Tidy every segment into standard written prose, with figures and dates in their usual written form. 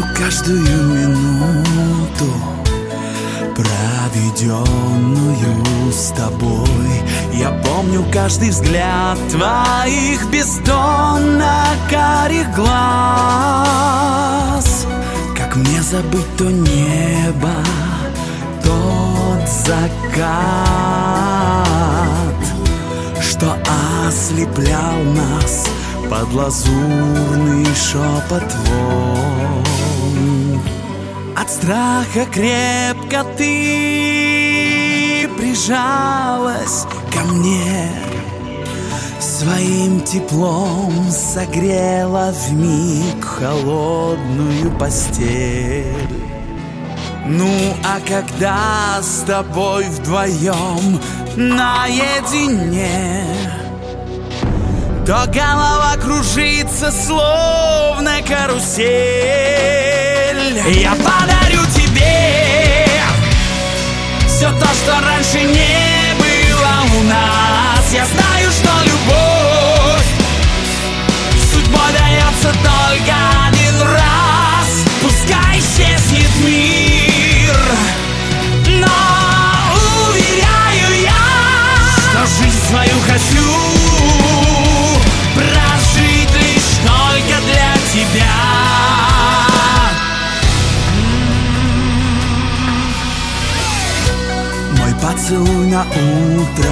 каждую минуту, проведенную с тобой. Я помню каждый взгляд твоих бездонно-карих глаз. Как мне забыть то небо, тот закат, что ослеплял нас под лазурный шепот волн. От страха крепко ты прижалась ко мне, своим теплом согрела вмиг холодную постель. Ну а когда с тобой вдвоем наедине, то голова кружится, словно карусель. Я подарю тебе все то, что раньше не было у нас. Я знаю, что любовь судьбой дается только один раз. Пускай исчезнет мир, но уверяю я, что жизнь свою хочу прожить лишь только для тебя. Мой поцелуй на утро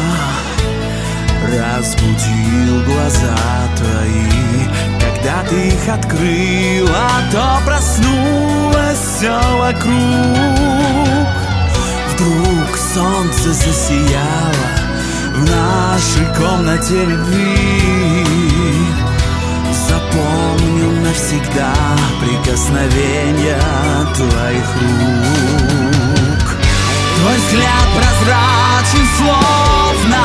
разбудил глаза твои. Когда ты их открыла, то проснулось все вокруг. Вдруг солнце засияло в нашей комнате любви. Запомню навсегда прикосновения твоих рук. Твой взгляд прозрачен, словно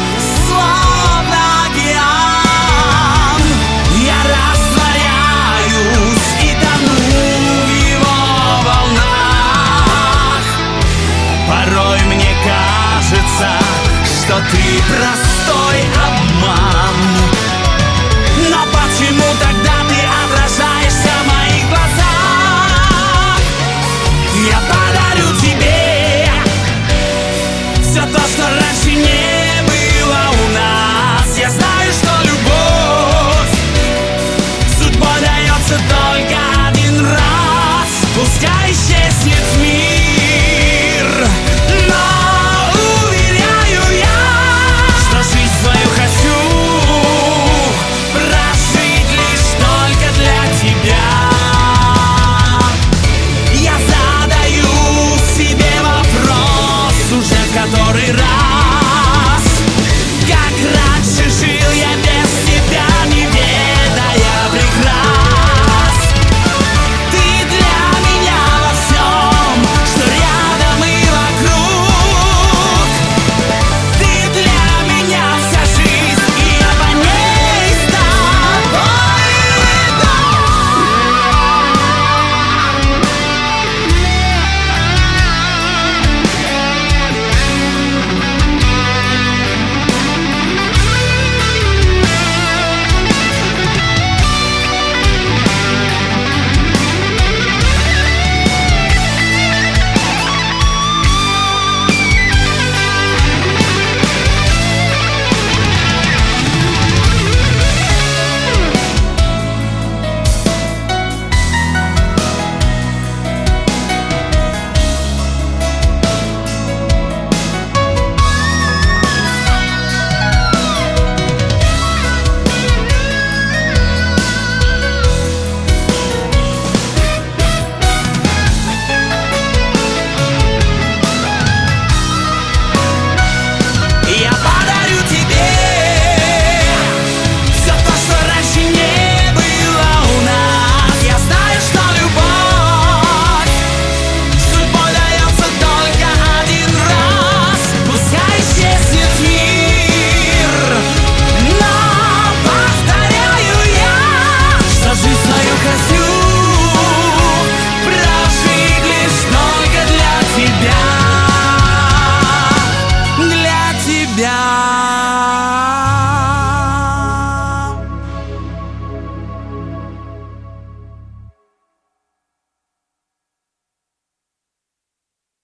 океан. Я растворяюсь и тону в его волнах. Порой мне кажется, что ты простой обман. Но почему тогда ты отражаешься в моих глазах? Я подарю тебе все то, что раньше не было у нас. Я знаю, что любовь судьбой дается только один раз. Пускай исчезнет мир, но уверяю я, что жизнь свою хочу прожить лишь только для тебя. Я задаю себе вопрос уже в который раз: как раньше жил я без тебя, не ведая прекрас. Ты для меня во всем, что рядом и вокруг. Ты для меня вся жизнь, и я по ней с тобой иду. Я подарю тебе все то, что раньше не было у нас. Я знаю, что любовь судьбой дается только один раз. Пускай исчезнет мир, но повторяю я, что жизнь свою хочу прожить лишь только для тебя. Для тебя.